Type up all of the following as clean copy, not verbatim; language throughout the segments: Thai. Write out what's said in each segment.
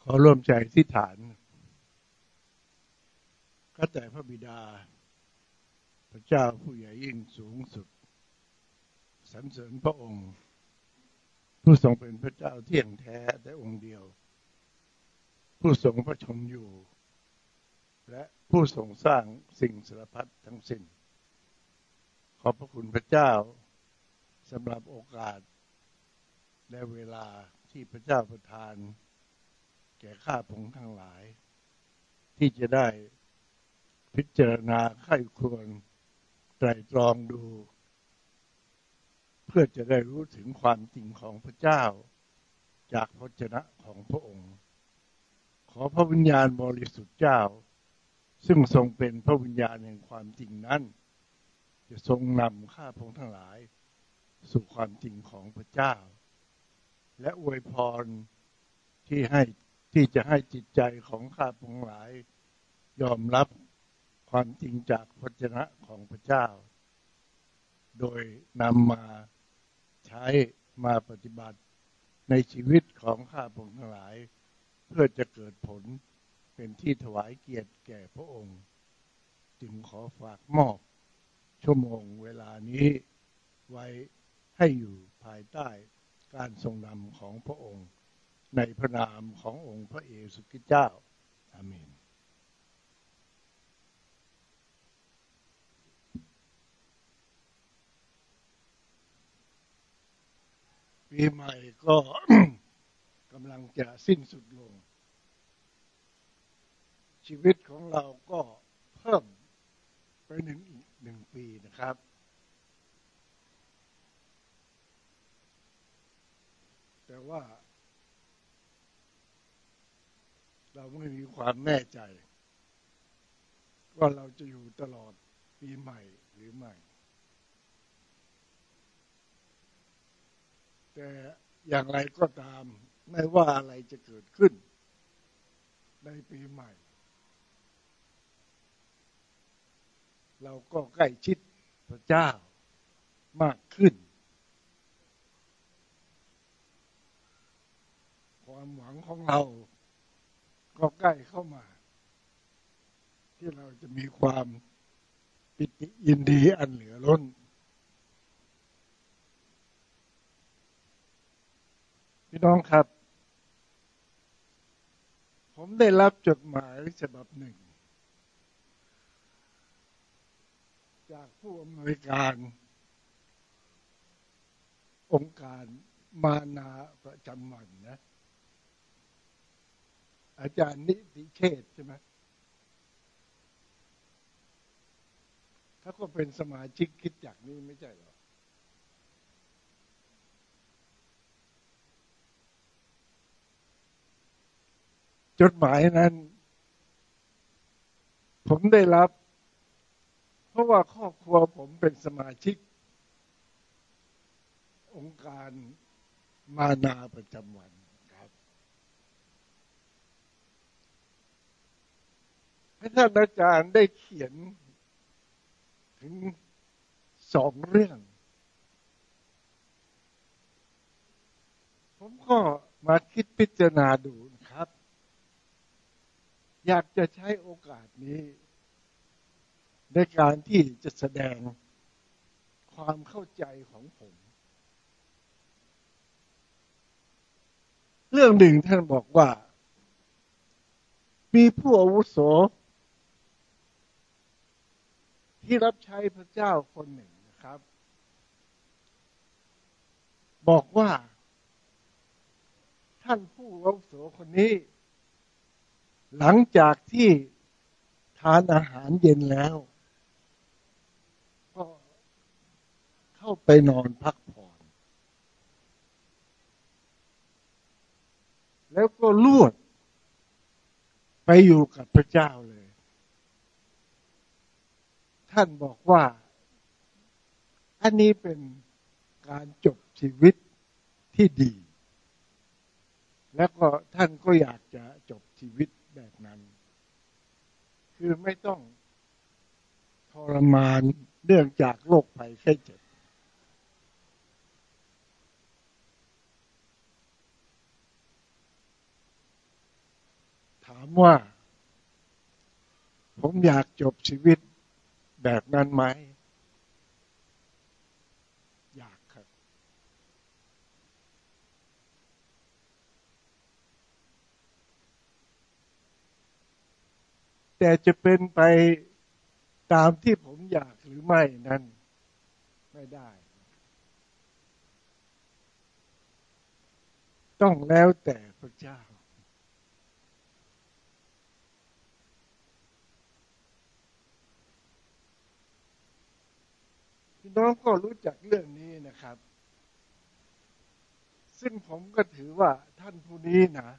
อร่วมใจอธิษฐานข้าแต่พระบิดาพระเจ้าผู้ใหญ่ยิ่งสูงสุดสรรเสริญพระองค์ผู้ทรงเป็นพระเจ้าเที่ยงแท้แต่องค์เดียวผู้ทรงพระชนอยู่และผู้ทรงสร้างสิ่งสารพัดทั้งสิ้นขอบพระคุณพระเจ้าสำหรับโอกาสและเวลาที่พระเจ้าประทานแก่ข้าพงทั้งหลายที่จะได้พิจารณาใคร่ครวญไตร่ตรองดูเพื่อจะได้รู้ถึงความจริงของพระเจ้าจากพระวจนะของพระองค์ขอพระวิญญาณบริสุทธิ์เจ้าซึ่งทรงเป็นพระวิญญาณแห่งความจริงนั้นจะทรงนำข้าพงทั้งหลายสู่ความจริงของพระเจ้าและอวยพรที่จะให้จิตใจของข้าพงทั้งหลายยอมรับความจริงจากพระวจนะของพระเจ้าโดยนำมาใช้มาปฏิบัติในชีวิตของข้าพงทั้งหลายเพื่อจะเกิดผลเป็นที่ถวายเกียรติแก่พระองค์จึงขอฝากมอบชั่วโมงเวลานี้ไว้ให้อยู่ภายใต้การทรงนำของพระองค์ในพระนามขององค์พระเยซูคริสต์เจ้าอาเมนปีใหม่ก็ กำลังจะสิ้นสุดลงชีวิตของเราก็เพิ่มไปอีกหนึ่งปีนะครับแต่ว่าเราไม่มีความแน่ใจว่าเราจะอยู่ตลอดปีใหม่หรือไม่แต่อย่างไรก็ตามไม่ว่าอะไรจะเกิดขึ้นในปีใหม่เราก็ใกล้ชิดพระเจ้ามากขึ้นความหวังของเราก็ใกล้เข้ามาที่เราจะมีความปิติยินดีอันเหลือล้นพี่น้องครับผมได้รับจดหมายฉบับหนึ่งจากผู้อำนวยการองค์การมานาประจำวันนะอาจารย์นิติเชษใช่ไหมเขาก็เป็นสมาชิกคริสตจักรนี้ไม่ใช่หรอจดหมายนั้นผมได้รับเพราะว่าครอบครัวผมเป็นสมาชิกองค์การมานาประจำวันครับให้ท่านอาจารย์ได้เขียนถึง2 เรื่องผมก็มาคิดพิจารณาดูนะครับอยากจะใช้โอกาสนี้ในการที่จะแสดงความเข้าใจของผมเรื่องหนึ่งท่านบอกว่ามีผู้อาวุโสที่รับใช้พระเจ้าคนหนึ่งนะครับบอกว่าท่านผู้อาวุโสคนนี้หลังจากที่ทานอาหารเย็นแล้วก็เข้าไปนอนพักผ่อนแล้วก็ลวดไปอยู่กับพระเจ้าเลยท่านบอกว่าอันนี้เป็นการจบชีวิตที่ดีแล้วก็ท่านก็อยากจะจบชีวิตแบบนั้นคือไม่ต้องทรมานเนื่องจากโรคภัยไข้เจ็บามว่าผมอยากจบชีวิตแบบนั้นไหมอยากครับแต่จะเป็นไปตามที่ผมอยากหรือไม่นั้นไม่ได้ต้องแล้วแต่พระเจ้าพี่น้องก็รู้จักเรื่องนี้นะครับซึ่งผมก็ถือว่าท่านผู้นี้นะ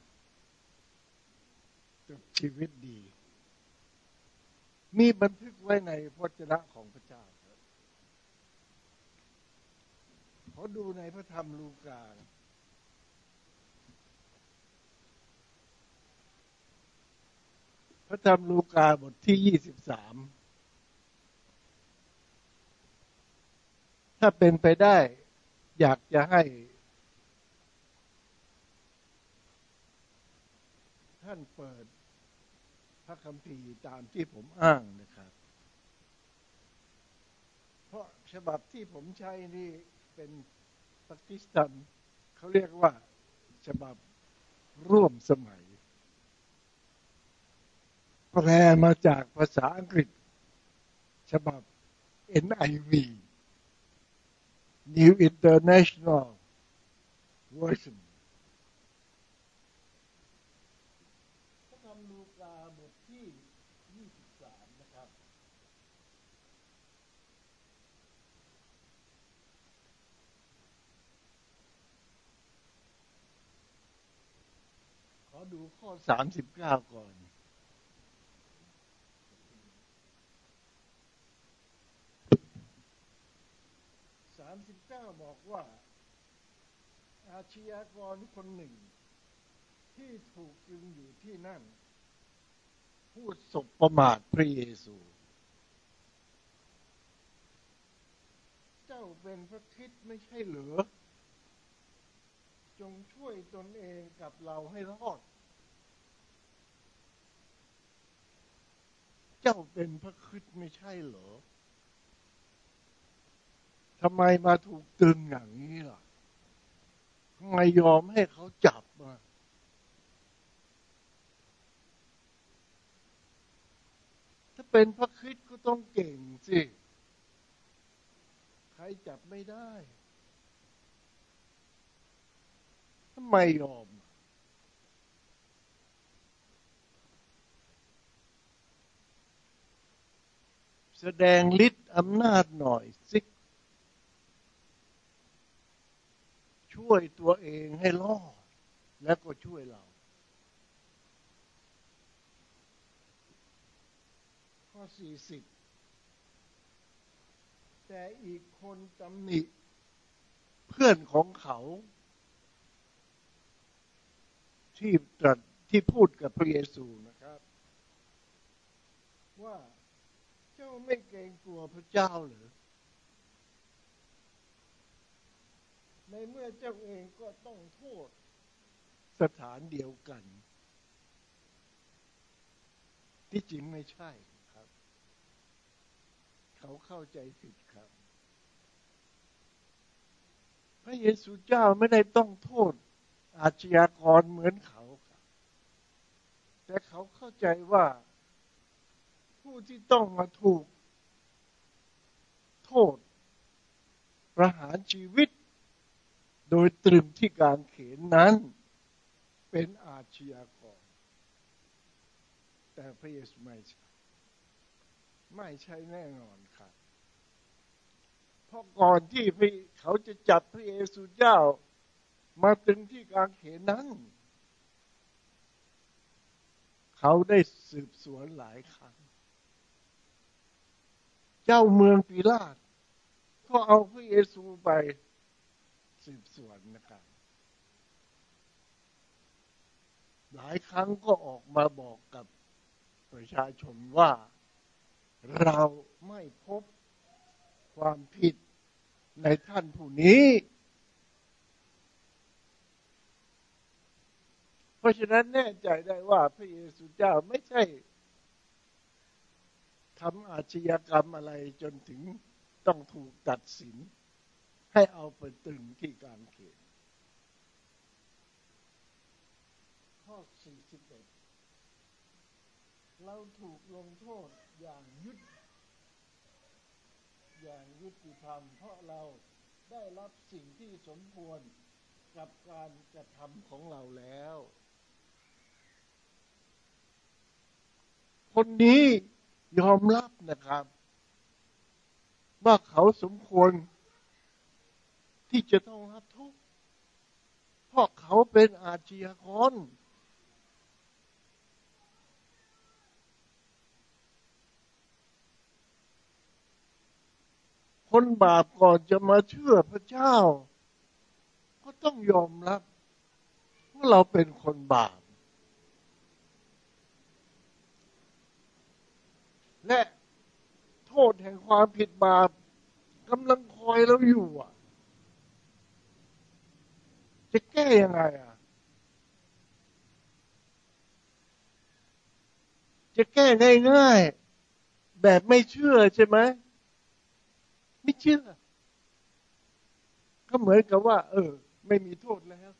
จบชีวิตดีมีบันทึกไว้ในพระวจนะของพระเจ้าครับขอดูในพระธรรมลูกาพระธรรมลูกาบทที่23ถ้าเป็นไปได้อยากจะให้ท่านเปิดพระคัมภีร์ตามที่ผมอ้างนะครับเพราะฉบับที่ผมใช้นี่เป็นปากีสถานเขาเรียกว่าฉบับร่วมสมัยแปลมาจากภาษาอังกฤษฉบับ NIV New International Version พระธรรมลูกาบทที่23นะครับขอดูข้อ39ก่อน39บอกว่าอาชญากรคนหนึ่งที่ถูกตรึงอยู่ที่นั่นพูดสบประมาทพระเยซูเจ้าเป็นพระคริสต์ไม่ใช่เหรอจงช่วยตนเองกับเราให้รอดเจ้าเป็นพระคริสต์ไม่ใช่เหรอทำไมมาถูกตรึงอย่างนี้ล่ะทำไมยอมให้เขาจับมาถ้าเป็นพระคริสต์ก็ต้องเก่งสิใครจับไม่ได้ทำไมยอมแสดงฤทธิ์อำนาจหน่อยสิช่วยตัวเองให้รอดแล้วก็ช่วยเราข้อ40แต่อีกคนตำหนิเพื่อนของเขาที่ตรัสที่พูดกับพระเยซูนะครับว่าเจ้าไม่เกรงกลัวพระเจ้าหรือในเมื่อเจ้าเองก็ต้องโทษสถานเดียวกันที่จริงไม่ใช่ครับเขาเข้าใจผิดครับพระเยซูเจ้าไม่ได้ต้องโทษอาชญากรเหมือนเขาครับแต่เขาเข้าใจว่าผู้ที่ต้องมาถูกโทษประหารชีวิตโดยตรึงที่กางเขนนั้นเป็นอาชญากรแต่พระเยซูไม่ใช่แน่นอนครับเพราะก่อนที่เขาจะจับพระเยซูเจ้ามาตรึงที่กางเขนนั้นเขาได้สืบสวนหลายครั้งเจ้าเมืองปิลาตก็เอาพระเยซูไปสืบสวนนะครับหลายครั้งก็ออกมาบอกกับประชาชนว่าเราไม่พบความผิดในท่านผู้นี้เพราะฉะนั้นแน่ใจได้ว่าพระเยซูเจ้าไม่ใช่ทำอาชญากรรมอะไรจนถึงต้องถูกตัดสินให้เอาไปตรึงที่กางเขนข้อ41เราถูกลงโทษอย่างยุติธรรมเพราะเราได้รับสิ่งที่สมควรกับการกระทำของเราแล้วคนนี้ยอมรับนะครับว่าเขาสมควรที่จะต้องรับโทษเพราะเขาเป็นอาชญากรคนบาปก่อนจะมาเชื่อพระเจ้าก็ต้องยอมรับว่าเราเป็นคนบาปและโทษแห่งความผิดบาปกำลังคอยเราอยู่จะแก้ยังไงจะแก้ง่ายๆแบบไม่เชื่อใช่ไหมไม่เชื่อก็เหมือนกับว่าไม่มีโทษแล้ว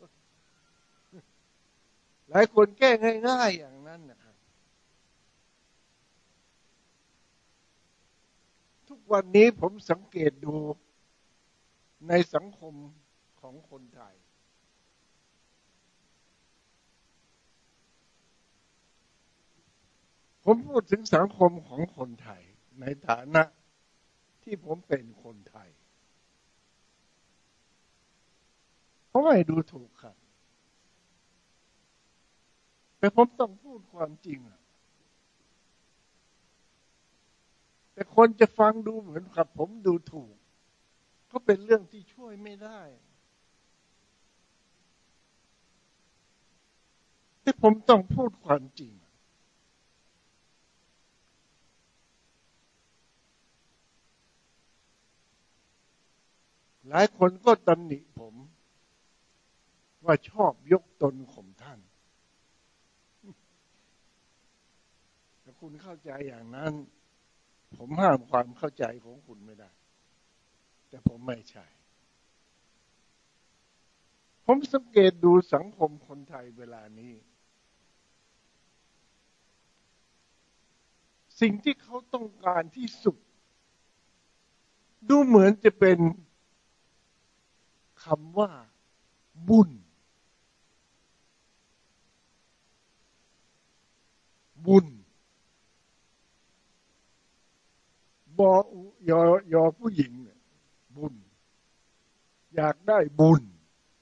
หลายคนแก้ง่ายๆอย่างนั้นนะครับทุกวันนี้ผมสังเกตดูในสังคมของคนไทยผมพูดถึงสังคมของคนไทยในฐานะที่ผมเป็นคนไทยผมไม่ดูถูกครับแต่ผมต้องพูดความจริงแต่คนจะฟังดูเหมือนกับผมดูถูกก็เป็นเรื่องที่ช่วยไม่ได้แต่ผมต้องพูดความจริงหลายคนก็ตำหนิผมว่าชอบยกตนข่มท่านถ้าคุณเข้าใจอย่างนั้นผมห้ามความเข้าใจของคุณไม่ได้แต่ผมไม่ใช่ผมสังเกตดูสังคมคนไทยเวลานี้สิ่งที่เขาต้องการที่สุดดูเหมือนจะเป็นคำว่าบุญบุญบอยอผู้หญิงเนี่ยบุญอยากได้บุญ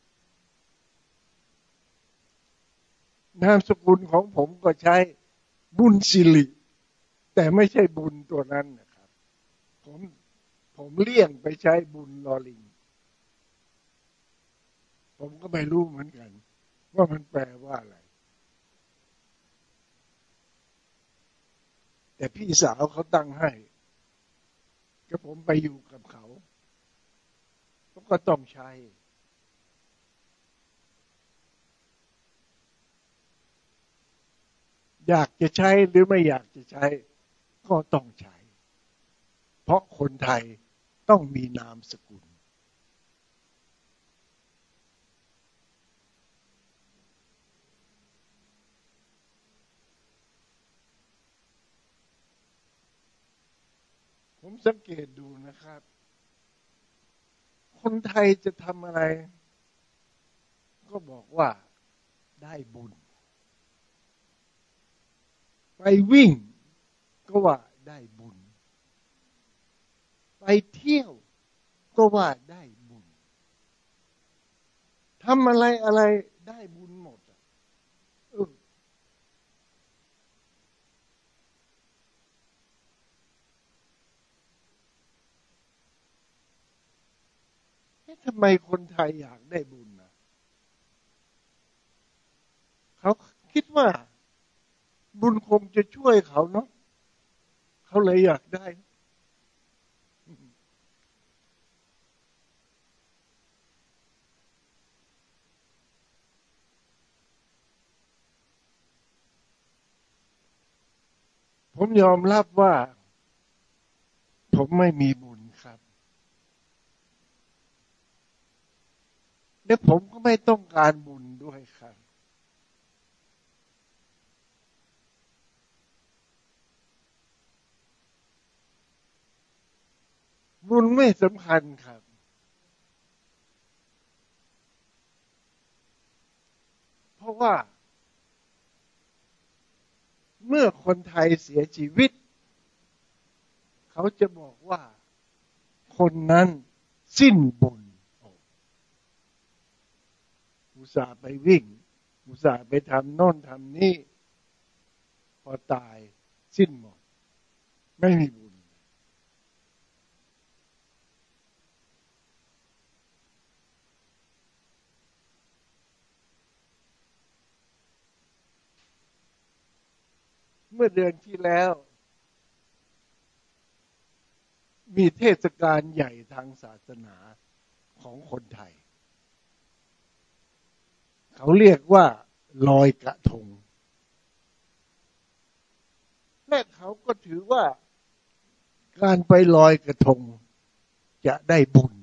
นามสกุลของผมก็ใช้บุญสิริแต่ไม่ใช่บุญตัวนั้นนะครับผมเลี่ยงไปใช้บุญลอลิงผมก็ไม่รู้เหมือนกันว่ามันแปลว่าอะไรแต่พี่สาวเขาตั้งให้ก็ผมไปอยู่กับเขาก็ต้องใช้อยากจะใช้หรือไม่อยากจะใช้ก็ต้องใช้เพราะคนไทยต้องมีนามสกุลผมสังเกตดูนะครับคนไทยจะทำอะไรก็บอกว่าได้บุญไปวิ่งก็ว่าได้บุญไปเที่ยวก็ว่าได้บุญทำอะไรได้บุญหมดเออทำไมคนไทยอยากได้บุญเขาคิดว่าบุญคงจะช่วยเขาเนาะเขาเลยอยากได้ผมยอมรับว่าผมไม่มีบุญครับและผมก็ไม่ต้องการบุญด้วยครับบุญไม่สำคัญครับเพราะว่าเมื่อคนไทยเสียชีวิตเขาจะบอกว่าคนนั้นสิ้นบุญอุตส่าห์ไปวิ่งอุตส่าห์ไปทำโน่นทำนี่พอตายสิ้นหมดไม่มีบุญเมื่อเดือนที่แล้วมีเทศกาลใหญ่ทางศาสนาของคนไทยเขาเรียกว่าลอยกระทงและเขาก็ถือว่าการไปลอยกระทงจะได้บุญ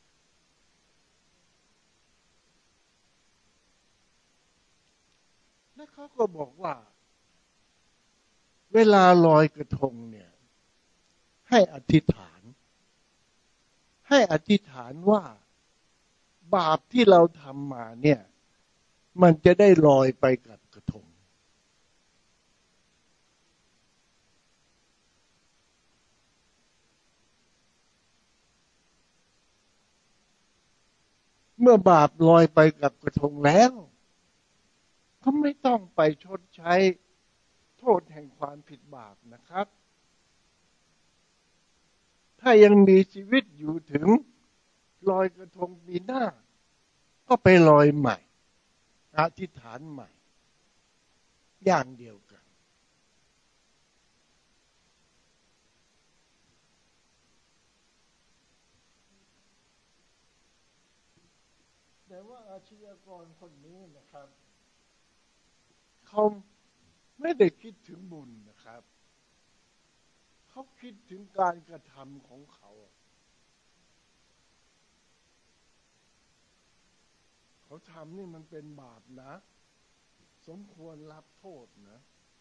และเขาก็บอกว่าเวลาลอยกระทงเนี่ยให้อธิษฐานว่าบาปที่เราทำมาเนี่ยมันจะได้ลอยไปกับกระทงเมื่อบาปลอยไปกับกระทงแล้วก็ไม่ต้องไปชดใช้โทษแห่งความผิดบาปนะครับถ้ายังมีชีวิตอยู่ถึงลอยกระทงปีหน้าก็ไปลอยใหม่อธิษฐานใหม่อย่างเดียวกันแต่ว่าอาชญากรคนนี้นะครับเขาไม่ได้คิดถึงบุญนะครับเขาคิดถึงการกระทำของเขาเขาทำนี่มันเป็นบาปนะสมควรรับโทษนะ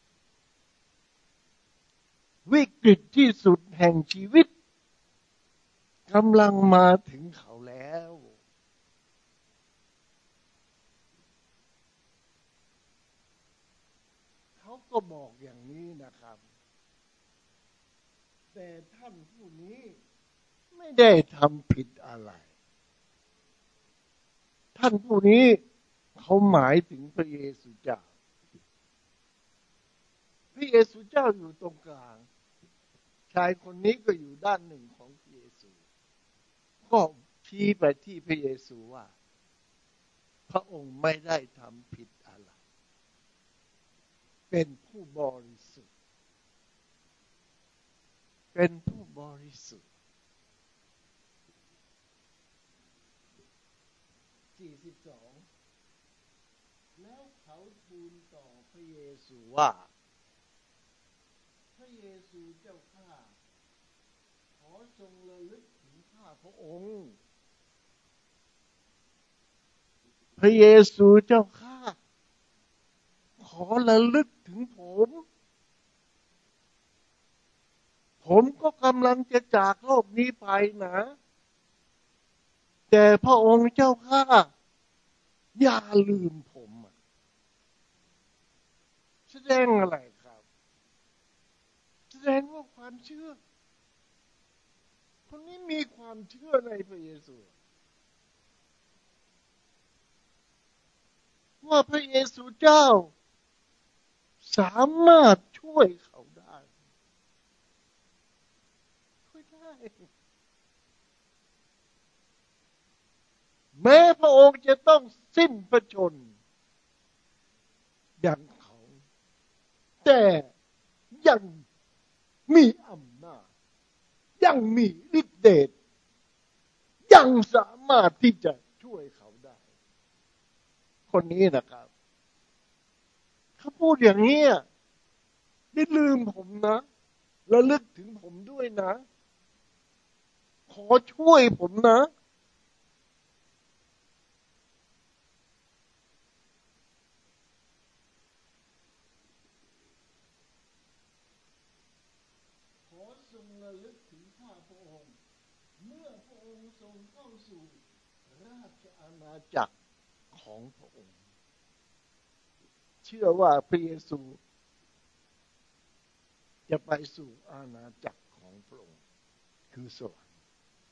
วิกฤตที่สุดแห่งชีวิตกำลังมาถึงเขาแล้วเขาก็บอกอย่างนี้นะครับแต่ท่านผู้นี้ไม่ได้ทำผิดอะไรท่านผู้นี้เขาหมายถึงพระเยซูเจ้าพระเยซูเจ้าอยู่ตรงกลางชายคนนี้ก็อยู่ด้านหนึ่งของพระเยซูก็ชี้ไปที่พระเยซูว่าพระองค์ไม่ได้ทำผิดอะไรเป็นผู้บริสุทธิ์เป็นผู้บริสุทธิ์42แล้วเขาทูลต่อพระเยซูว่าพระเยซูเจ้าข้าขอทรงระลึกถึงข้าพระองค์พระเยซูเจ้าข้าขอระลึกถึงผมก็กำลังจะจากโลกนี้ไปนะแต่พระองค์เจ้าข้าอย่าลืมผมแสดงอะไรครับแสดงว่าความเชื่อคนนี้มีความเชื่อในพระเยซูว่าพระเยซูเจ้าสามารถช่วยเขาได้แม้พระองค์จะต้องสิ้นพระชนม์อย่างเขาแต่ยังมีอำนาจยังมีฤทธิ์เดชยังสามารถที่จะช่วยเขาได้คนนี้นะครับเขาพูดอย่างนี้ไม่ลืมผมนะระลึกถึงผมด้วยนะขอช่วยผมนะขอทรงระลึกถึงข้าพระองค์เมื่อพระองค์ทรงเข้าสู่ราชอาณาจักรของพระองค์เชื่อว่าพระเยซูจะไปสู่อาณาจักรของพระองค์คือสวรรค์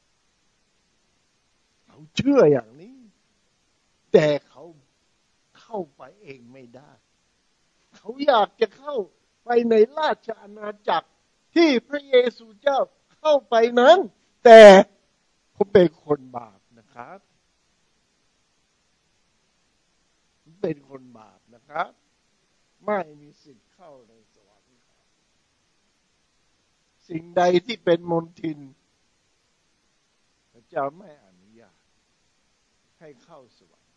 เขาเชื่ออย่างนี้แต่เขาเข้าไปเองไม่ได้เขาอยากจะเข้าไปในราชอาณาจักรที่พระเยซูเจ้าเข้าไปนั้นแต่เขาเป็นคนบาปนะครับเป็นคนบาปนะครับไม่มีสิทธิ์เข้าในสวรรค์สิ่งใดที่เป็นมลทินพระเจ้าไม่อนุญาตให้เข้าสวรรค์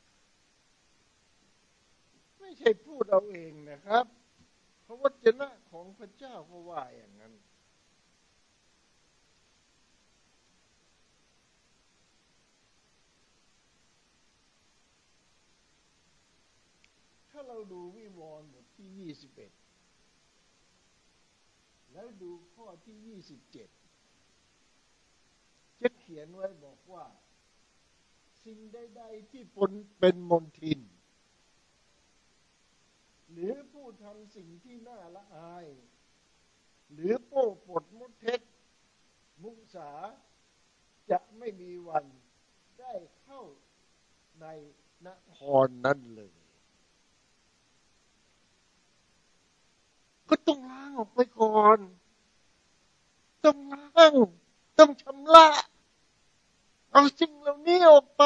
ไม่ใช่พูดเอาเองนะครับพระวจนะของพระเจ้าก็ว่าอย่างนั้นถ้าเราดูวิวรณ์บทที่21แล้วดูข้อที่27จะเขียนไว้บอกว่าสิ่งใดๆที่เป็นมลทินหรือผู้ทำสิ่งที่น่าละอายหรือโป้ปดมุเท็จมุสาจะไม่มีวันได้เข้าในนครนั้นเลยก็ต้องล้างออกไปก่อนต้องล้างต้องชำระเอาสิ่งเหล่านี้ออกไป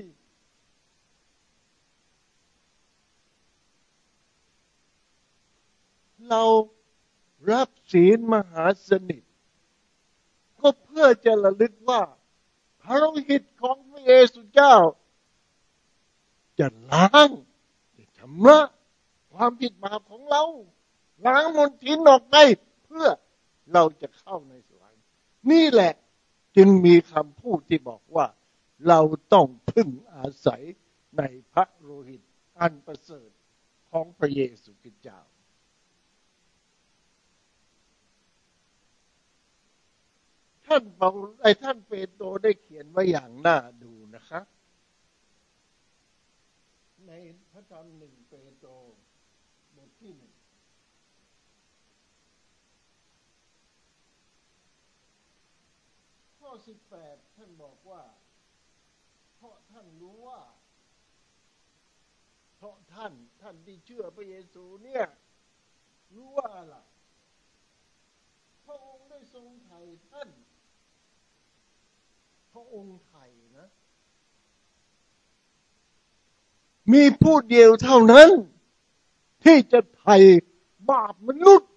เรารับศีลมหาสนิทก็เพื่อจะระลึกว่าพระโลหิตของพระเยซูเจ้าจะล้างจะชำระความผิดบาปของเราล้างมลทินออกไปเพื่อเราจะเข้าในสวรรค์นี่แหละจึงมีคำพูดที่บอกว่าเราต้องพึ่งอาศัยในพระโลหิตอันประเสริฐของพระเยซูคริสต์เจ้าท่านเปโตรได้เขียนไว้อย่างน่าดูนะครับในพระธรรม1 เปโตรบทที่ 1ข้อ18ท่านบอกว่าเพราะท่านรู้ว่าเพราะท่านที่เชื่อพระเยซูเนี่ยรู้ว่าล่ะพระองค์ได้ทรงไถ่ท่านพระองค์ไถ่นะมีผู้เดียวเท่านั้นที่จะไถ่บาปมนุษย์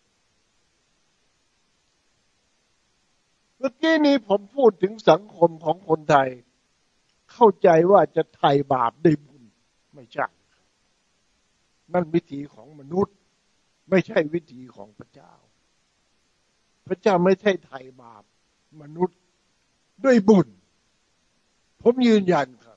เมื่อกี้นี้ผมพูดถึงสังคมของคนไทยเข้าใจว่าจะไถ่บาปได้บุญไม่ใช่นั่นวิธีของมนุษย์ไม่ใช่วิธีของพระเจ้าพระเจ้าไม่ใช่ไถ่บาปมนุษย์ด้วยบุญผมยืนยันครับ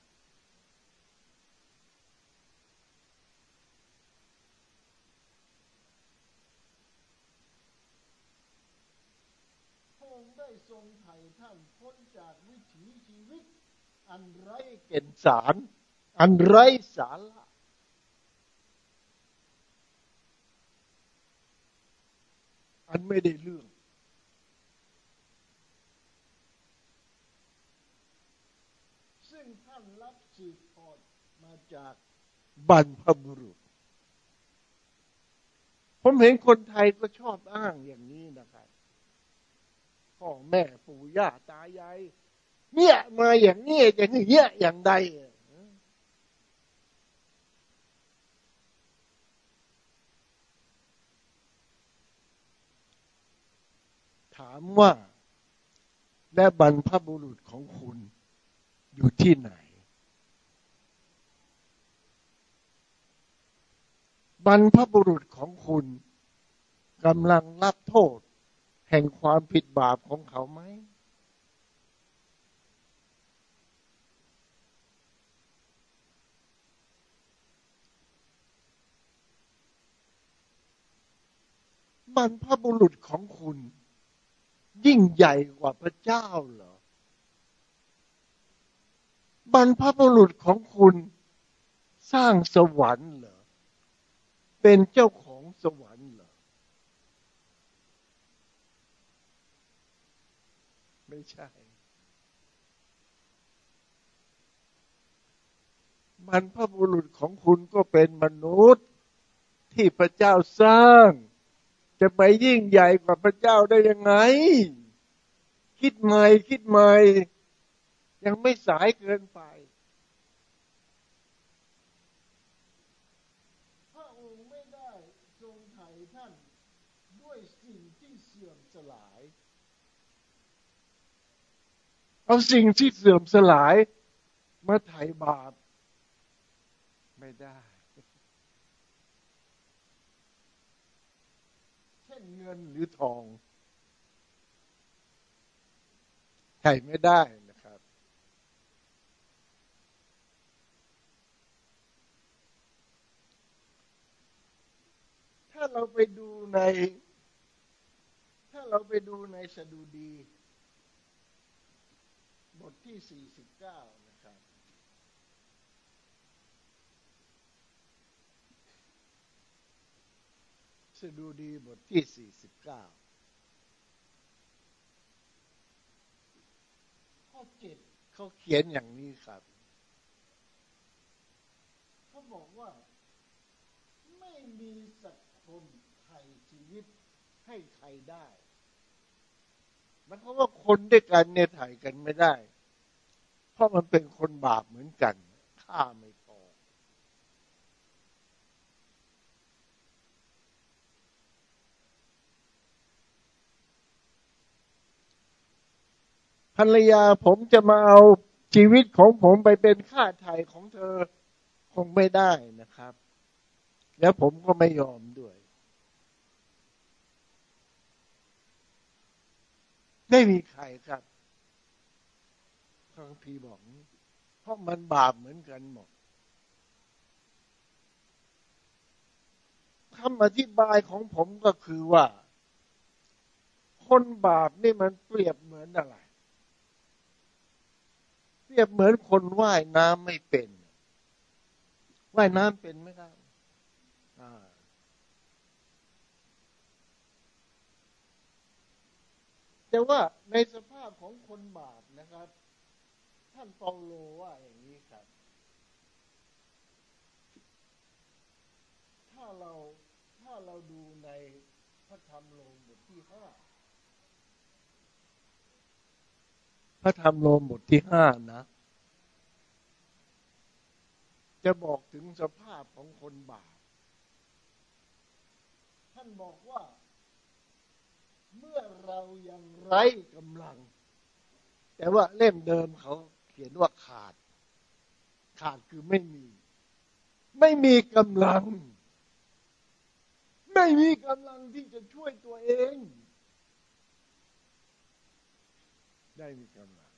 พระองค์ได้ทรงไถ่ท่านพ้นจากวิถีชีวิตอันไร้แก่นสารอันไร้สาระอันไม่ได้เรื่องซึ่งท่านรับสืบทอดมาจากบรรพบุรุษผมเห็นคนไทยก็ชอบอ้างอย่างนี้นะครับพ่อแม่ปู่ย่าตายายเนี่ยมาอย่างนี้อย่างนี้อย่างใดถามว่าและบรรพบุรุษของคุณอยู่ที่ไหนบรรพบุรุษของคุณกกำลังรับโทษแห่งความผิดบาปของเขาไหมบรรพบุรุษของคุณยิ่งใหญ่กว่าพระเจ้าเหรอบรรพบุรุษของคุณสร้างสวรรค์เหรอเป็นเจ้าของสวรรค์เหรอไม่ใช่บรรพบุรุษของคุณก็เป็นมนุษย์ที่พระเจ้าสร้างจะไปยิ่งใหญ่กว่าพระเจ้าได้ยังไงคิดใหม่คิดใหม่ยังไม่สายเกินไปพระองค์ไม่ได้ทรงไถ่ท่านด้วยสิ่งที่เสื่อมสลายเอาสิ่งที่เสื่อมสลายมาไถ่บาปไม่ได้เช่นเงินหรือทองไถ่ไม่ได้นะครับถ้าเราไปดูในสดุดีบทที่49นะครับสดุดีบทที่49ข้อ7เขาเขียนอย่างนี้ครับเขาบอกว่าไม่มีสักคนไถ่ชีวิตให้ใครได้มันก็ว่าคนด้วยกันเนี่ยไถ่กันไม่ได้เพราะมันเป็นคนบาปเหมือนกันฆ่าไม่พอภรรยาผมจะมาเอาชีวิตของผมไปเป็นค่าไถ่ของเธอคงไม่ได้นะครับแล้วผมก็ไม่ยอมด้วยไม่มีใครครับพระคัมภีร์บอกเพราะมันบาปเหมือนกันหมดคำอธิบายของผมก็คือว่าคนบาปนี่มันเปรียบเหมือนอะไรเปรียบเหมือนคนว่ายน้ำไม่เป็นว่ายน้ำเป็นไหมครับแต่ว่าในสภาพของคนบาปนะครับท่านเปาโลว่าอย่างนี้ครับถ้าเราดูในพระธรรมโรมบทที่5พระธรรมโรมบทที่5นะจะบอกถึงสภาพของคนบาปท่านบอกว่าเมื่อเรายังไร้กำลังแต่ว่าเล่มเดิมเขาเขียนว่าขาดคือไม่มีกำลังที่จะช่วยตัวเองได้มีกำลัง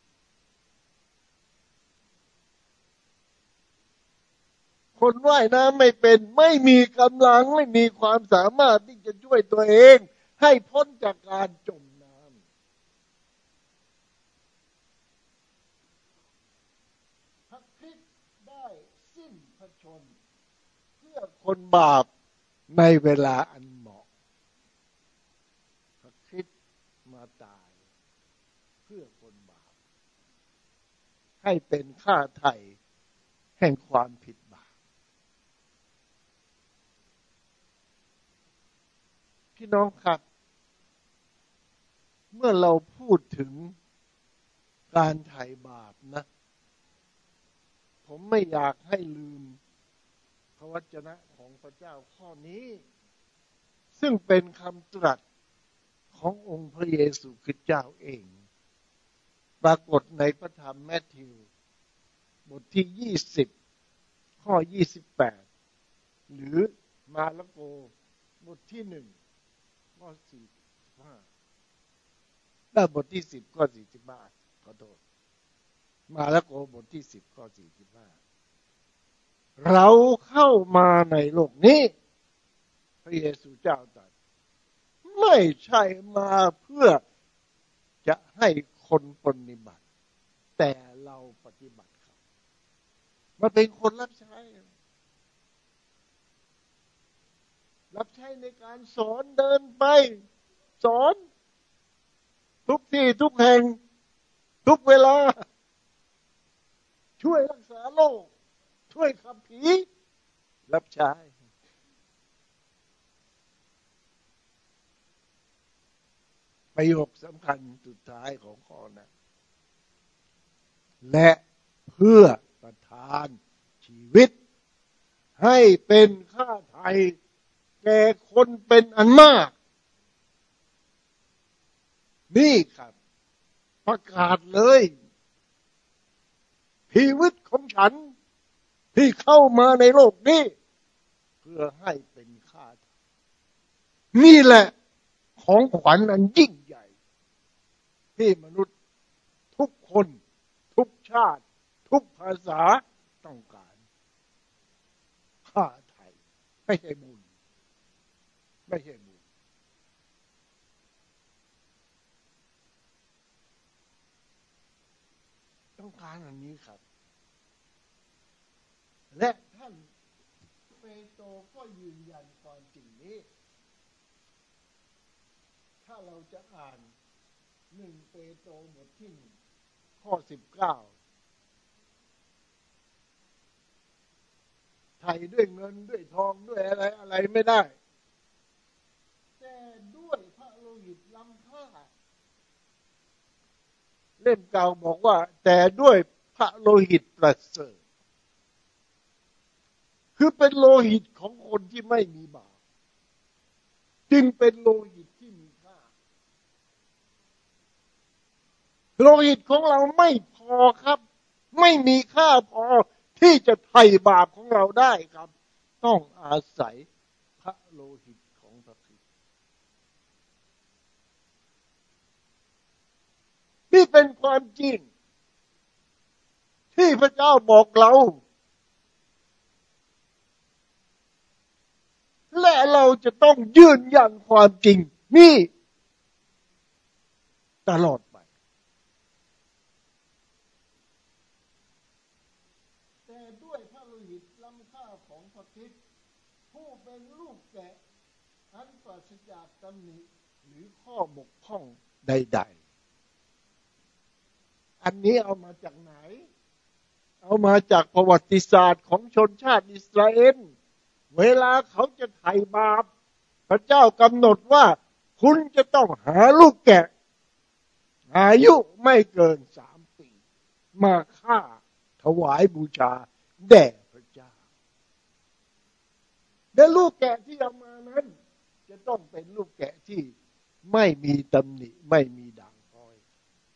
คนว่ายน้ำไม่เป็นไม่มีกำลังไม่มีความสามารถที่จะช่วยตัวเองให้พ้นจากการจมน้ำพระคริสต์ได้สิ้นพระชนม์เพื่อคนบาปในเวลาอันเหมาะพระคริสต์มาตายเพื่อคนบาปให้เป็นค่าไถ่แห่งความผิดบาปพี่น้องครับเมื่อเราพูดถึงการไถ่บาปนะผมไม่อยากให้ลืมพระวจนะของพระเจ้าข้อนี้ซึ่งเป็นคำตรัสขององค์พระเยซูคริสต์เจ้าเองปรากฏในพระธรรมแมทธิวบทที่20ข้อ28หรือมาระโกบทที่ข้อ45และบทที่10ข้อ45ขอโทษมาระโกบทที่10ข้อ45เราเข้ามาในโลกนี้พระเยซูเจ้าตรัสไม่ใช่มาเพื่อจะให้คนปฏิบัติแต่เราปฏิบัติเขามาเป็นคนรับใช้ในการสอนเดินไปสอนทุกที่ทุกแห่งทุกเวลาช่วยรักษาโรคช่วยขับผีรับใช้ประโยคสำคัญสุดท้ายของข้อนั้นและเพื่อประทานชีวิตให้เป็นค่าไถ่แก่คนเป็นอันมากนี่ครับประกาศเลยชีวิตของฉันที่เข้ามาในโลกนี้เพื่อให้เป็นค่าไถ่นี่แหละของขวัญอันยิ่งใหญ่ที่มนุษย์ทุกคนทุกชาติทุกภาษาต้องการค่าไถ่ไม่ใช่บุญไม่ใช่บุญต้องการอันนี้ครับและท่านเปโตรก็ยืนยันความจริงนี้ถ้าเราจะอ่าน1เปโตรบทที่1ข้อ19ไถ่ด้วยเงินด้วยทองด้วยอะไรไม่ได้แต่ด้วยพระโลหิตล้ำค่าเล่มเก่าบอกว่าแต่ด้วยพระโลหิตประเสริฐคือเป็นโลหิตของคนที่ไม่มีบาปจึงเป็นโลหิตที่มีค่าโลหิตของเราไม่พอครับไม่มีค่าพอที่จะไถ่บาปของเราได้ครับต้องอาศัยพระโลหิตของพระคริสต์นี่เป็นความจริงที่พระเจ้าบอกเราและเราจะต้องยืนยันความจริงนี่ตลอดไปแต่ด้วยพระโลหิตล้ำค่าของพระคริสต์ผู้เป็นลูกแกะอันปราศจากตำหนิหรือข้อบกพร่องใดๆอันนี้เอามาจากไหนเอามาจากประวัติศาสตร์ของชนชาติอิสราเอลเวลาเขาจะไถ่บาปพระเจ้ากำหนดว่าคุณจะต้องหาลูกแกะอายุไม่เกิน3 ปีมาฆ่าถวายบูชาแด่พระเจ้าและลูกแกะที่เอามานั้นจะต้องเป็นลูกแกะที่ไม่มีตำหนิไม่มีด่างพร้อย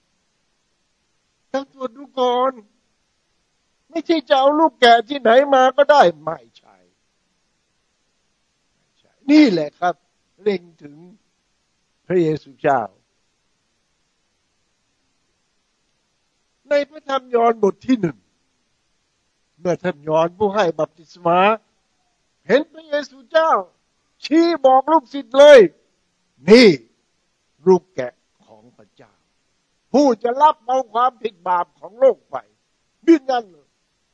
ต้องตรวจดูก่อนไม่ใช่จะเอาลูกแกะที่ไหนมาก็ได้ไม่ใช่นี่แหละครับเล็งถึงพระเยซูเจ้าในพระธรรมยอห์นบทที่1เมื่อท่านยอห์นผู้ให้บัพติศมาเห็นพระเยซูเจ้าชี้บอกลูกศิษย์เลยนี่ลูกแกะของพระเจ้าผู้จะรับเอาความผิดบาปของโลกไปยืนยันเลย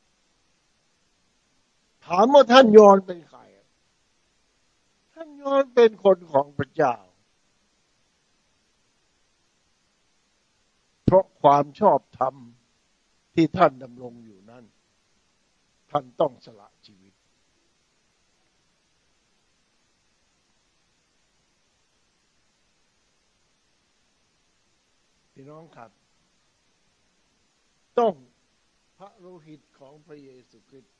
ถามว่าท่านยอห์นเป็นใครท่านยอห์นเป็นคนของพระเจ้าเพราะความชอบธรรมที่ท่านดำรงอยู่นั้นท่านต้องสละชีวิตพี่น้องครับต้องพระโลหิตของพระเยซูคริสต์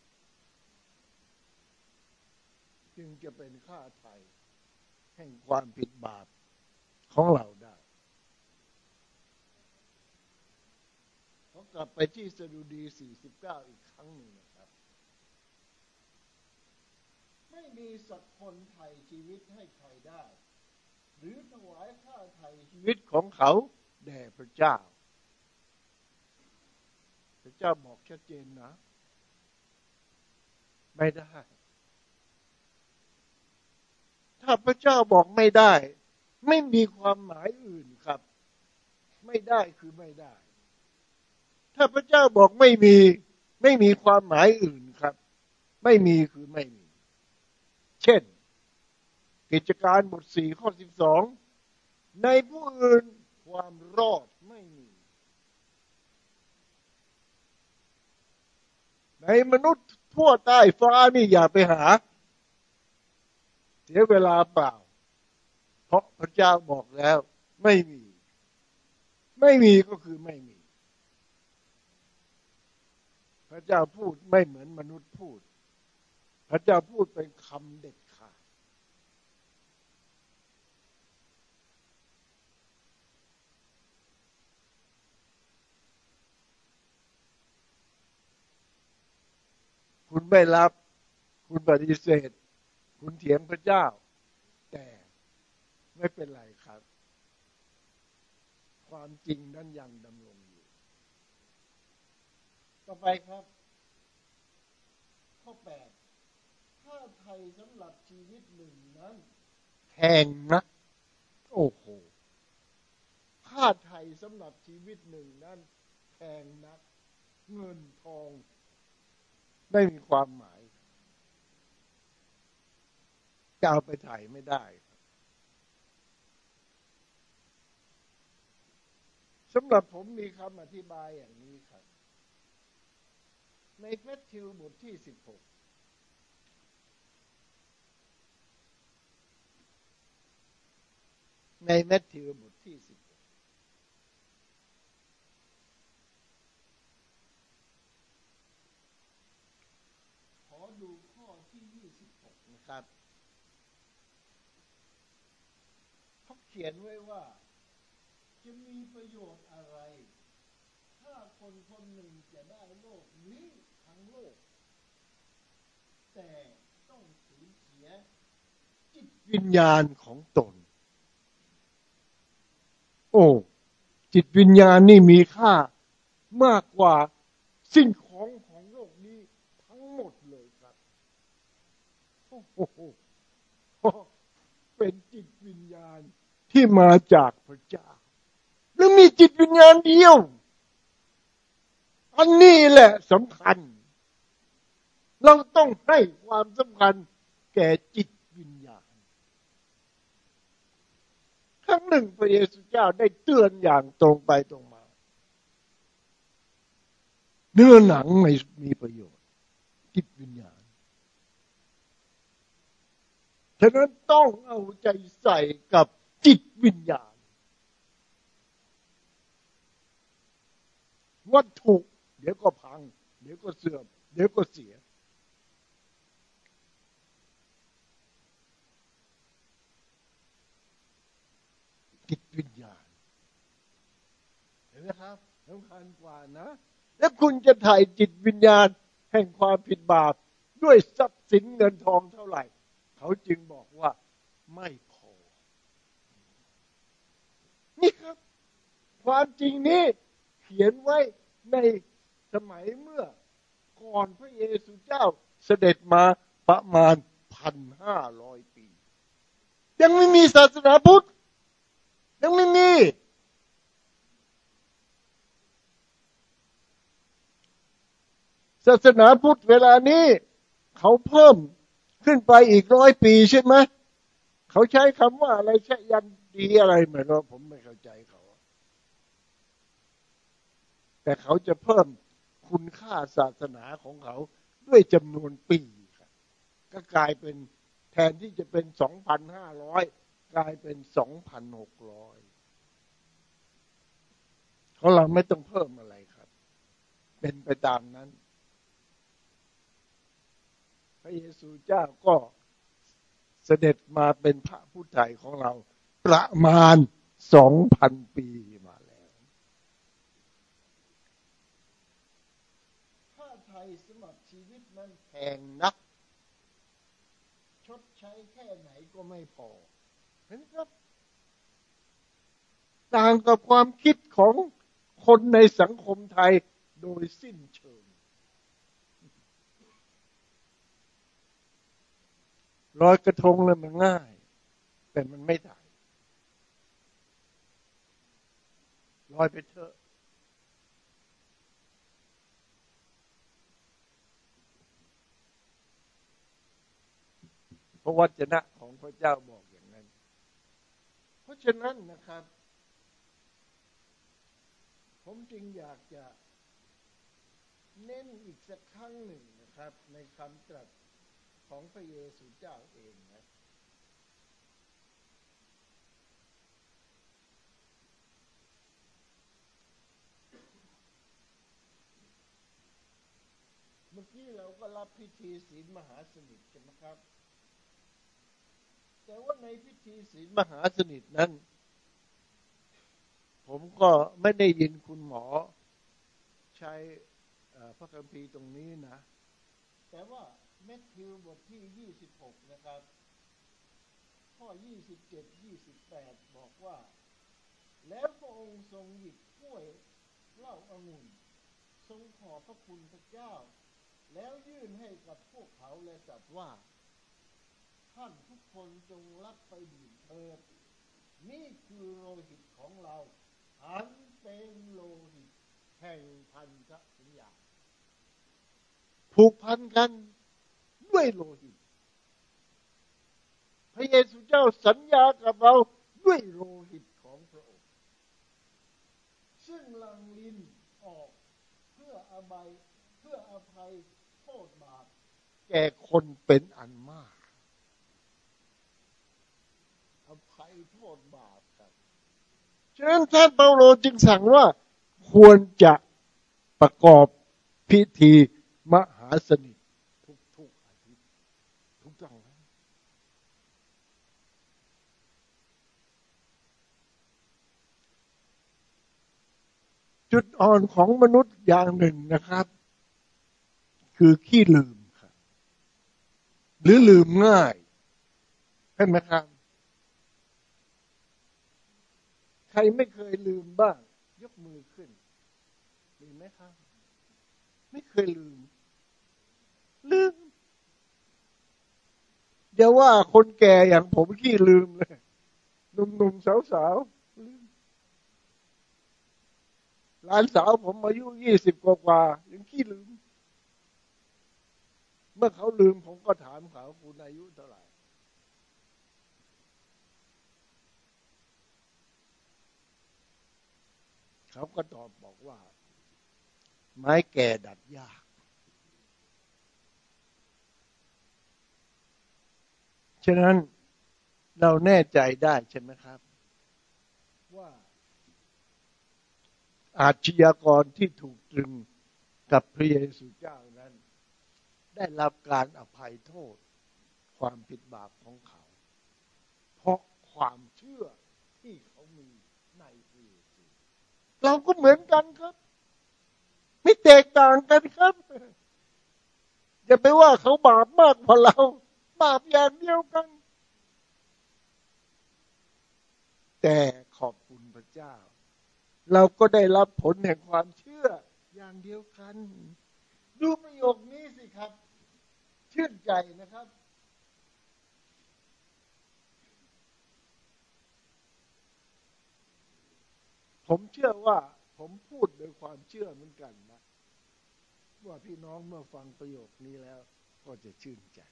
จึงจะเป็นค่าไถ่แห่งความผิดบาปของเราได้กลับไปที่สดุดี49อีกครั้งหนึ่งนะครับไม่มีสักคนไถ่ชีวิตให้ใครได้หรือถวายค่าไถ่ชีวิตของเขาแด่พระเจ้าพระเจ้าบอกชัดเจนนะไม่ได้ถ้าพระเจ้าบอกไม่ได้ไม่มีความหมายอื่นครับไม่ได้คือไม่ได้ถ้าพระเจ้าบอกไม่มีความหมายอื่นครับไม่มีคือไม่มีเช่นกิจการบท4 ข้อ 12ในผู้อื่นความรอดไม่มีในมนุษย์ทั่วใต้ฟ้านี่อย่าไปหาเสียเวลาเปล่าเพราะพระเจ้าบอกแล้วไม่มีก็คือไม่มีพระเจ้าพูดไม่เหมือนมนุษย์พูดพระเจ้าพูดเป็นคำเด็ดขาดคุณไม่รับคุณปฏิเสธคุณเถียงพระเจ้าแต่ไม่เป็นไรครับความจริงนั้นยังดำรงอยู่ต่อไปครับข้อ 8ค่าไถ่สำหรับชีวิตหนึ่งนั้นแพงนะโอ้โหค่าไถ่สำหรับชีวิตหนึ่งนั้นแพงนักเงินทองไม่มีความหมายจะเอาไปไถ่ไม่ได้สำหรับผมมีคำอธิบายอย่างนี้ครับในมัทธิวบทที่16ในมัทธิวบทที่16ขอดูข้อที่26นะครับเขาเขียนไว้ว่าจะมีประโยชน์อะไรถ้าคนคนหนึ่งจะได้โลกนี้ทั้งโลกแต่ต้องสูญเสียจิตวิญญาณของตนโอ้จิตวิญญาณนี่มีค่ามากกว่าสิ่งของโลกนี้ทั้งหมดเลยครับโอ้โหเป็นจิตวิญญาณที่มาจากพระเจ้าแล้วมีจิตวิญญาณเดียวอันนี้แหละสำคัญเราต้องให้ความสำคัญแก่จิตวิญญาณครั้งหนึ่งพระเยซูเจ้าได้เตือนอย่างตรงไปตรงมาเนื้อหนังไม่มีประโยชน์จิตวิญญาณฉะนั้นต้องเอาใจใส่กับจิตวิญญาณวัตถุเดี๋ยวก็พังเดี๋ยวก็เสื่อมเดี๋ยวก็เสียจิตวิญญาณเห็นไหมครับสำคัญกว่านะแล้วคุณจะถ่ายจิตวิญญาณแห่งความผิดบาปด้วยทรัพย์สินเงินทองเท่าไหร่เขาจึงบอกว่าไม่พอนี่ครับความจริงนี้เขียนไว้ในสมัยเมื่อก่อนพระเยซูเจ้าเสด็จมาประมาณ 1,500 ปียังไม่มีศาสนาพุทธยังไม่มีศาสนาพุทธเวลานี้เขาเพิ่มขึ้นไปอีก100 ปีใช่ไหมเขาใช้คำว่าอะไรใช้ยันดีอะไรเหมือนว่าผมไม่เข้าใจเขาแต่เขาจะเพิ่มคุณค่าศาสนาของเขาด้วยจำนวนปีก็กลายเป็นแทนที่จะเป็น 2,500 กลายเป็น 2,600ของเราไม่ต้องเพิ่มอะไรครับเป็นไปตามนั้นพระเยซูเจ้าก็เสด็จมาเป็นพระผู้ไถ่ของเราประมาณ 2,000 ปีมาแล้วค่าไถ่สำหรับชีวิตนั้นแพงนักชดใช้แค่ไหนก็ไม่พอเห็นครับต่างกับความคิดของคนในสังคมไทยโดยสิ้นเชิงลอยกระทงเลยมันง่ายแต่มันไม่ได้ลอยไปเถอะเพราะวจนะของพระเจ้าบอกอย่างนั้นเพราะฉะนั้นนะครับผมจึงอยากจะเน้นอีกสักครั้งหนึ่งนะครับในคำตรัสของพระเยซูเจ้าเองนะเมื่อกี้เราก็รับพิธีศีลมหาสนิทใช่ไหมครับแต่ว่าในพิธีศีลมหาสนิทนั้นผมก็ไม่ได้ยินคุณหมอใช้พระคัมภีร์ตรงนี้นะแต่ว่าแมทธิวบทที่26นะครับข้อ27-28บอกว่าแล้วพระองค์ทรงหยิบถ้วยเหล้าองุ่นทรงขอบพระคุณพระเจ้าแล้วยื่นให้กับพวกเขาและตรัสว่าท่านทุกคนจงรับไปดื่มเถิดนี่คือโลหิตของเราอันเป็นโลหิตแห่งพันธสัญญาผูกพันกันด้วยโลหิตพระเยซูเจ้าสัญญากับเราด้วยโลหิตของพระองค์ซึ่งหลั่งลิ้นออกเพื่ออภัยโทษบาปแก่คนเป็นอันมากอภัยโทษบาปครับฉะนั้นท่านเปาโลจึงสั่งว่าควรจะประกอบพิธีมหาสนิททุกอาทิตย์ทุกครั้งจุดอ่อนของมนุษย์อย่างหนึ่งนะครับคือขี้ลืมครับหรือลืมง่ายใช่ไหมครับใครไม่เคยลืมบ้างยกมือขึ้นมีไหมครับไม่เคยลืมอย่าว่าคนแก่อย่างผมขี้ลืมเลยหนุ่มๆสาวๆลืมหลานสาวผมอายุ20 กว่ายังขี้ลืมเมื่อเขาลืมผมก็ถามเขาคุณอายุเท่าไหร่เขาก็ตอบบอกว่าไม้แก่ดัดยากฉะนั้นเราแน่ใจได้ใช่ไหมครับว่าอาชญากรที่ถูกตรึงกับพระเยซูเจ้านั้นได้รับการอภัยโทษความผิดบาปของเขาเพราะความเชื่อที่เขามีในพระเยซูเราก็เหมือนกันครับไม่แตกต่างกันครับอย่าไปว่าเขาบาปมากกว่าเราบาปอย่างเดียวกันแต่ขอบคุณพระเจ้าเราก็ได้รับผลแห่งความเชื่ออย่างเดียวกันดูประโยคนี้สิครับชื่นใจนะครับผมเชื่อว่าผมพูดโดยความเชื่อเหมือนกันนะว่าพี่น้องเมื่อฟังประโยคนี้แล้วก็จะชื่นใจ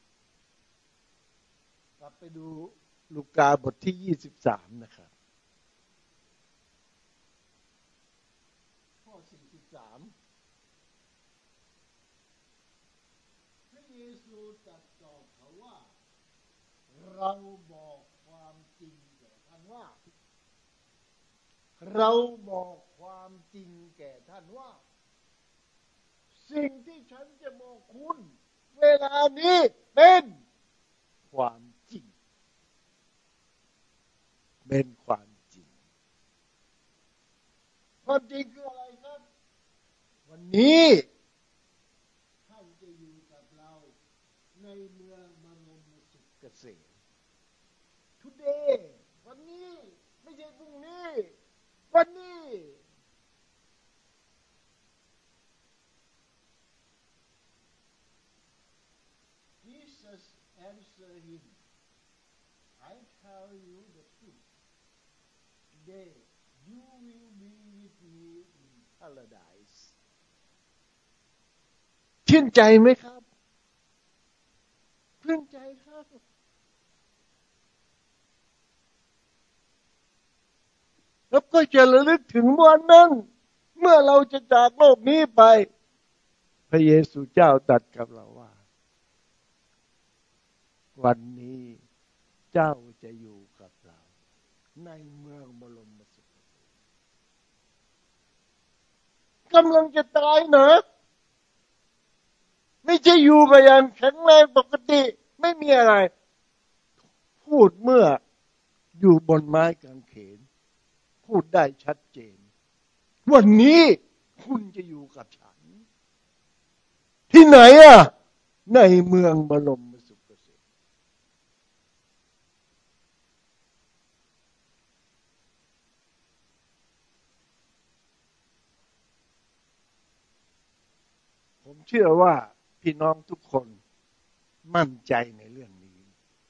กลับไปดูลูกาบทที่23นะครับข้อ43พระเยซูตรัสตอบเขาว่าเราบอกความจริงแก่ท่านว่าเราบอกความจริงแก่ท่านว่าสิ่งที่ฉันจะบอกคุณเวลานี้เป็นความจริงเป็นความจริงความจริงคืออะไรครับวันนี้ท่านจะอยู่กับเราในเมืองบรมสุขเกษม today วันนี้ไม่ใช่พรุ่งนี้ answer him, I tell you the truth, today you will be with me in paradise ชื่นใจไหมครับชื่นใจครับแล้วก็จะระลึกถึงวันนั้นเมื่อเราจะจากโลกนี้ไปพระเยซูเจ้าตรัสกับเราว่าวันนี้เจ้าจะอยู่กับเราในเมืองบรมสุขกำลังจะตายนะไม่ใช่อยู่กันอย่างแข็งแรงปกติไม่มีอะไรพูดเมื่ออยู่บนไม้กางเขนพูดได้ชัดเจนวันนี้คุณจะอยู่กับฉันที่ไหนอ่ะในเมืองบรมสุขเกษมผมเชื่อว่าพี่น้องทุกคนมั่นใจในเรื่องนี้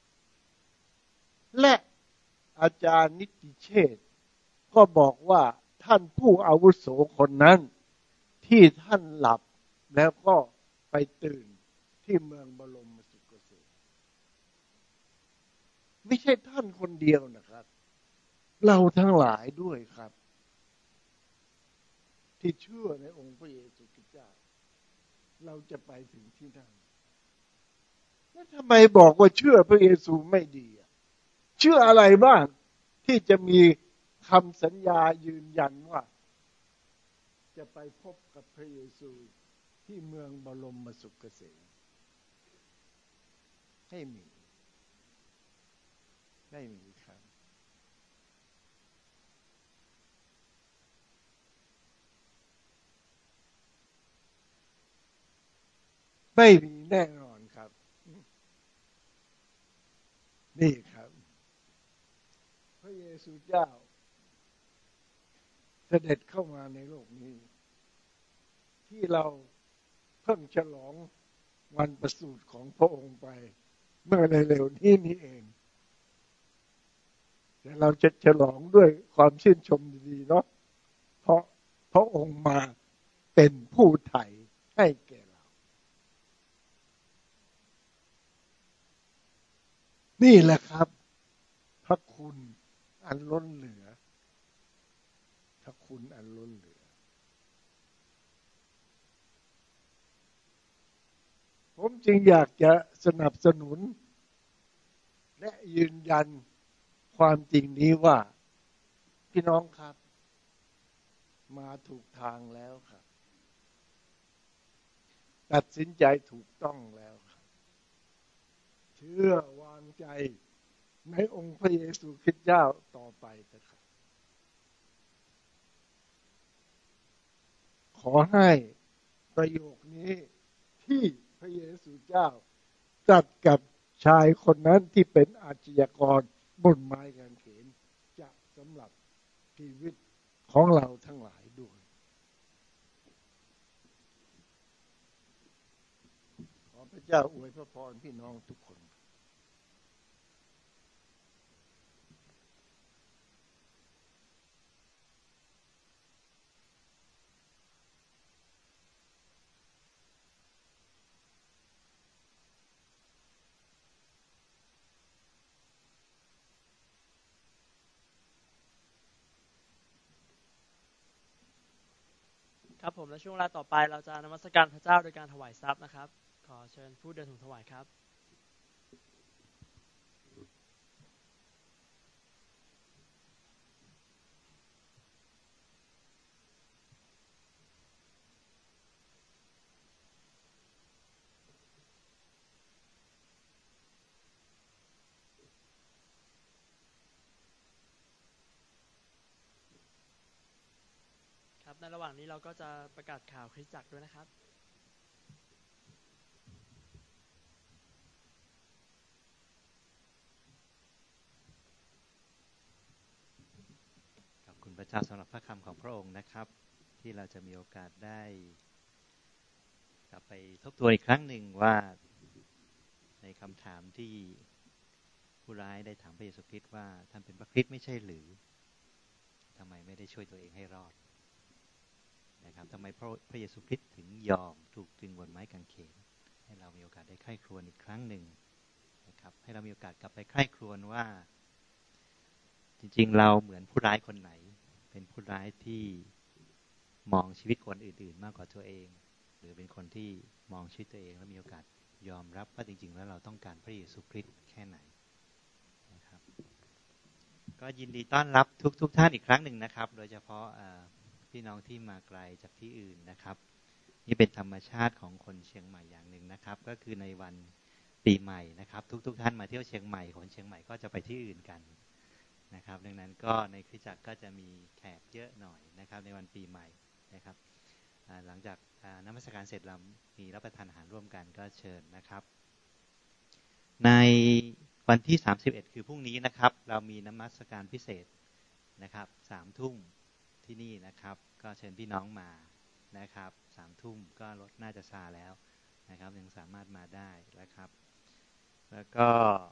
และอาจารย์นิติเชษฐ์ก็บอกว่าท่านผู้อาวุโสคนนั้นที่ท่านหลับแล้วก็ไปตื่นที่เมืองบรมสุขเกษมไม่ใช่ท่านคนเดียวนะครับเราทั้งหลายด้วยครับที่เชื่อในองค์พระเยซูคริสต์เจ้าเราจะไปถึงที่นั่นแล้วทำไมบอกว่าเชื่อพระเยซูไม่ดีเชื่ออะไรบ้างที่จะมีคำสัญญายืนยันว่าจะไปพบกับพระเยซูที่เมืองบรมสุขเกษมไม่มีครับไม่มีแน่นอนครับนี่ครับพระเยซูเจ้าเสด็จเข้ามาในโลกนี้ที่เราเพิ่งฉลองวันประสูติของพระองค์ไปเมื่อเร็วๆนี้นี่เองแต่เราจะฉลองด้วยความชื่นชมดีๆเนาะเพราะพระองค์มาเป็นผู้ไถ่ให้แก่เรานี่แหละครับพระคุณอันล้นเหลือพระคุณอันล้นเหลือผมจึงอยากจะสนับสนุนและยืนยันความจริงนี้ว่าพี่น้องครับมาถูกทางแล้วครับตัดสินใจถูกต้องแล้วครับเชื่อวางใจในองค์พระเยซูคริสต์เจ้าต่อไปเถอะครับขอให้ประโยคนี้ที่พระเยซูเจ้าตรัสกับชายคนนั้นที่เป็นอาชญากรบนไม้กางเขนจะสำหรับชีวิตของเราทั้งหลายด้วยขอพระเจ้าอวยพระพรพี่น้องทุกคนครับผมและช่วงเวลาต่อไปเราจะนมัสการพระเจ้าโดยการถวายทรัพย์นะครับขอเชิญผู้เดินถุงถวายครับครับในระหว่างนี้เราก็จะประกาศข่าวคริสตจักรด้วยนะครับขอบคุณพระเจ้าสำหรับพระคำของพระองค์นะครับที่เราจะมีโอกาสได้กลับไปทบทวนอีกครั้งหนึ่งว่าในคำถามที่ผู้ร้ายได้ถามพระเยซูคริสต์ว่าท่านเป็นพระคริสต์ไม่ใช่หรือทำไมไม่ได้ช่วยตัวเองให้รอดนะครับทำไมพระเยซูคริสต์ถึงยอมถูกตรึงบนไม้กางเขนให้เรามีโอกาสได้ใคร่ครวญอีกครั้งหนึ่งนะครับให้เรามีโอกาสกลับไปใคร่ครวญว่าจริงๆเราเหมือนผู้ร้ายคนไหนเป็นผู้ร้ายที่มองชีวิตคนอื่นๆมากกว่าตัวเองหรือเป็นคนที่มองชีวิตตัวเองแล้วมีโอกาสยอมรับว่าจริงๆแล้วเราต้องการพระเยซูคริสต์แค่ไหนนะครับก็ยินดีต้อนรับทุกท่านอีกครั้งหนึ่งนะครับโดยเฉพาะพี่น้องที่มาไกลจากที่อื่นนะครับนี่เป็นธรรมชาติของคนเชียงใหม่อย่างหนึ่งนะครับก็คือในวันปีใหม่นะครับทุกท่านมาเที่ยวเชียงใหม่คนเชียงใหม่ก็จะไปที่อื่นกันนะครับดังนั้นก็ในคริสตจักรก็จะมีแขกเยอะหน่อยนะครับในวันปีใหม่นะครับหลังจากนมัสการเสร็จเรามีรับประทานอาหารร่วมกันก็เชิญนะครับในวันที่31คือพรุ่งนี้นะครับเรามีนมัสการพิเศษนะครับ3 ทุ่มที่นี่นะครับก็เชิญพี่น้องมานะครับ3 ทุ่มก็รถน่าจะซาแล้วนะครับยังสามารถมาได้นะครับแล้วก็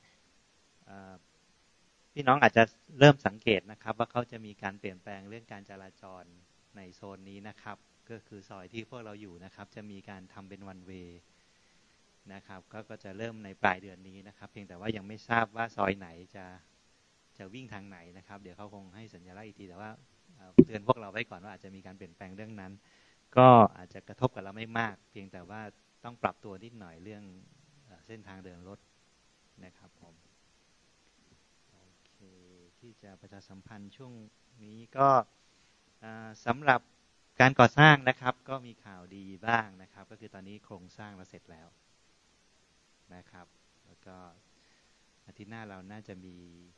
พี่น้องอาจจะเริ่มสังเกตนะครับว่าเขาจะมีการเปลี่ยนแปลงเรื่องการจราจรในโซนนี้นะครับก็คือซอยที่พวกเราอยู่นะครับจะมีการทำเป็นวันเวย์นะครับก็จะเริ่มในปลายเดือนนี้นะครับเพียงแต่ว่ายังไม่ทราบว่าซอยไหนจะวิ่งทางไหนนะครับเดี๋ยวเขาคงให้สัญลักษณ์อีกทีแต่ว่าเตือนพวกเราไว้ก่อนว่าอาจจะมีการเปลี่ยนแปลงเรื่องนั้นก็อาจจะกระทบกับเราไม่มากเพียงแต่ว่าต้องปรับตัวนิดหน่อยเรื่องเส้นทางเดินรถนะครับผมโอเคที่จะประชาสัมพันธ์ช่วงนี้ก็สำหรับการก่อสร้างนะครับก็มีข่าวดีบ้างนะครับก็คือตอนนี้โครงสร้างเราเสร็จแล้วนะครับแล้วก็อาทิตย์หน้าเราน่าจะมี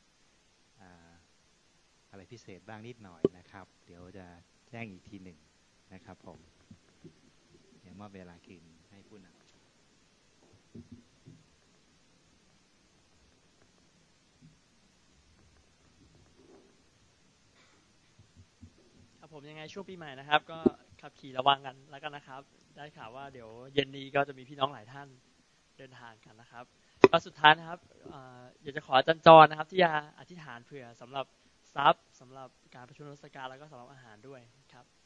อะไรพิเศษบ้างนิดหน่อยนะครับเดี๋ยวจะแจ้งอีกทีหนึ่งนะครับผมเดี๋ยวมอบเวลาคืนให้ผู้นำครับผมยังไงช่วงปีใหม่นะครับก็ขับขี่ระวังกันแล้วกันนะครับได้ข่าวว่าเดี๋ยวเย็นนี้ก็จะมีพี่น้องหลายท่านเดินทางกันนะครับก็สุดท้ายนะครับอยากจะขออาจารย์จรนะครับที่จะอธิษฐานเผื่อสำหรับทรัพย์สำหรับการประชุมนมัสการแล้วก็สำหรับอาหารด้วยครับ